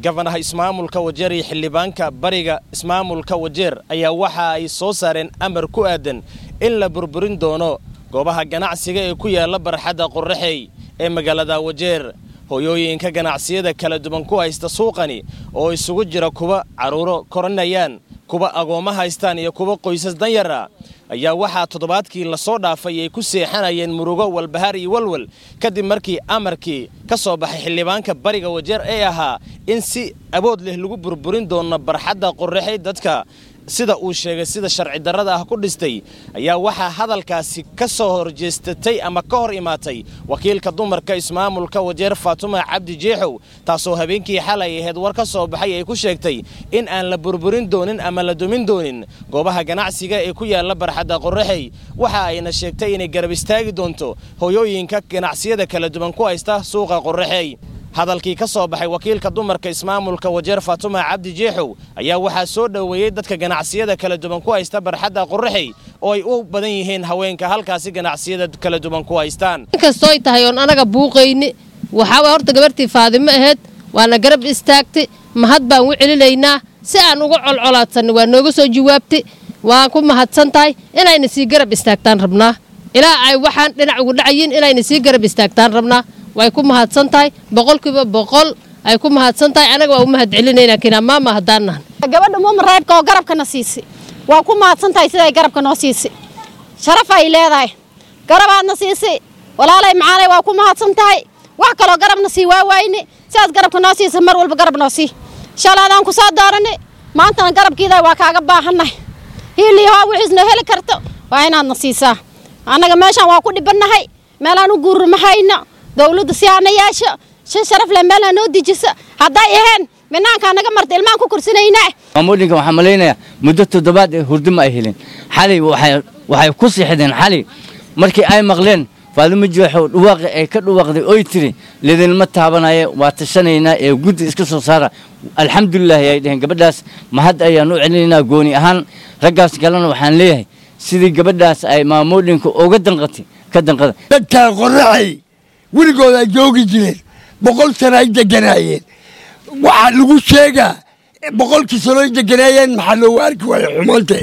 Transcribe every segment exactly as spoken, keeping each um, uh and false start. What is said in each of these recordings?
gabanaha ismaamulka Wajeer iyo xildhibaanka bariga ismaamulka Wajeer ayaa waxa ay soo saareen amar ku aadan in la burburin doono goobaha ganacsiga ee ku yaala barxadda Qorraxay ee magaalada Wajeer. hooyooyinka ganacsiyada kala duwan ku haysta suuqani oo isugu jira kuwa caruuro koranayaan, kuwa agoomo haystaan iyo kuwa qoysas danyar ah ayaa waxa toddobaadkii la soo dhaafay ay ku seexanayeen murugo walbahaar iyo walwal kadib markii amarkii ka soo baxay xildhibaanka bariga Wajeer ee ahaa in si abood leh lagu burburin doono barxadda Qorraxay dadka sida uu sheegay sida sharci darrada ah ku dhistay ayaa waxa hadalkaasi ka soo horjeestatay ama ka hor imaatay wakiilka dumarka ismaamulka Wajeer Fatuma Cabdi Jeexow taasoo habeenkii xalay ahayd war ka soo baxay ay ku sheegtay in aan la burburin doonin ama la dumin doonin goobaha ganacsiga ee ku yaala barxadda Qorraxay. waxa ayna sheegtay inay garab istaagi doonto hooyooyinka ganacsiyada kala duwan ku haysta suuqa Qorraxay. hadalkii ka soo baxay wakiilka dumarka ismaamulka Wajeer Fatuma Cabdi Jeexow ayaa waxa soo dhaweeyay dadka ganacsiyada kala duwan ku haysta barxadda Qorraxay oo ay u badan yihiin haweenka halkaasi ganacsiyada kala duwan ku haystaan. inkastoo ay tahay on anaga buuqayni waxa horta gabartii Faadimo ahayd waana garab istaagtay mahad baan u celinaynaa si aan ugu colcolaadsan waa nooga soo jawaabtay waan ku mahadsan tahay inayna si garab istaagtaan rabnaa ilaa ay waxaan dhinac ugu dhacayin inayna si garab istaagtaan rabnaa way ku mahadsan tahay boqolkiiba boqol ay ku mahadsan tahay anaga waa u mahad celinaynaa kina maama hadaan gabadha mum reebka oo garabka na siisay waa ku mahadsan tahay sida ay garabka noo siisay sharaf ay leedahay garabaad na siisay walaalay macaanay waa ku mahadsan tahay wax kale garab na sii waa waayni sidaas garabka noo siisay mar walba garab noo sii shalaadaan ku soo dooranay maanta garabkiida waa kaaga baahanay hiili ha wixisna heli karto waa inaad na siisaa anaga meeshan waa ku dhibanahay meelaan u guurmahayna dawladda si aan yeesho shan sharaf leh meel aan oo dijisa haday ahayn minaanka naga martay ilmaan ku kursinayna maamulka waxa maleynaya muddo toddobaad ee hurdimo ay heleen xalay waxay waxay ku siixdeen xalay markii ay maqleen Faadimo Jeexow dhawaaqay ay ka dhawaaqday oo tiri leedin ma taabanaya waa tashanayna ee guddi iska soo saara alxamdulillah ay dhaheen gabadhaas mahad ayaan u celinaynaa gooni ahaan raggaas galana waxaan leeyahay sidii gabadhaas ay maamulka uga danqatay ka danqada dadka Qorraxay weligood ay joogi jireen boqol sano ay deganaayeen waxa lagu sheegaa boqolkii sano ay deganaayeen maxaa loo arki waayay xumaanta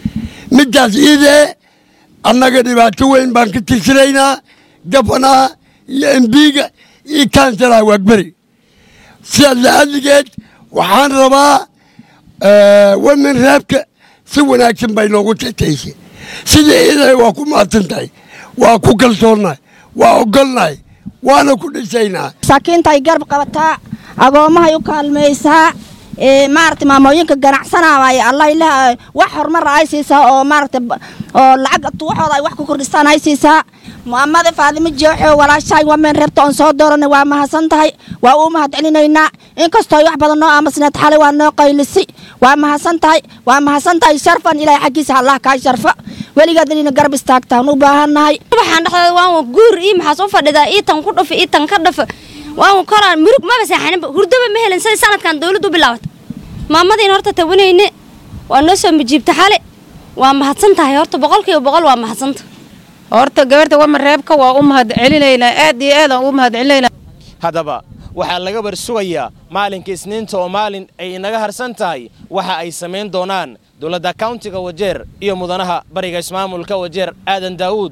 midaas iyadee annaga dhibaato weyn baan ka tirsanaynaa gabanaha iyo embiga iyo kansalaha Wagberi sidaas la'aadigeed waxaan rabaa wamin reebka si wanaagsan bay noogu tataysay sidii iyadee waa ku mahadsan tahay waa ku kalsoonnahay waa ogolnahay waana ku dhisaynaa sakiinta ay garab qabataa agoomaha u kaalmaysaa ee maartay maamooyinka ganacsanaya Allah ilaahay wax horumar ay siisaa oo maartay oo lacag waxooda ay wax ku kordhistaan ay siisaa Muhammad Faadimo Jeexow walaashay waa meen reebta on soo dooranay waa mahadsan tahay waa u mahad celinaynaa inkastoo wax badan oo amasnad xalay waa noo qaylisi waa mahadsan tahay waa mahadsan tahay sharfan ilaahay xaqiisa Allah ka sharfa weligeed inay garab istaagtaan u baahanahay waxaan dhaxday waan guur ii maxaa soo fadhidaa ii tan ku dhaf ii tan ka dhaf waan koraan murug ma basaxanin hurdaba ma helan say sanadkan dawladdu bilaawtay maamadeen horta tawanayne waa noo soo mijiibta xalay waa mahadsan tahay horta boqolkiiba boqol waa mahadsan horta gabarta waa reebka waa u mahad celinaynaa aad iyo aad u mahad celinaynaa hadaba waxa laga bar sugayaa maalinka Isniinta oo maalin ay inaga harsan tahay waxa ay sameyn doonaan dawladda countiga Wajeer iyo mudanaha bariga ismaamulka Wajeer Aadan Daawud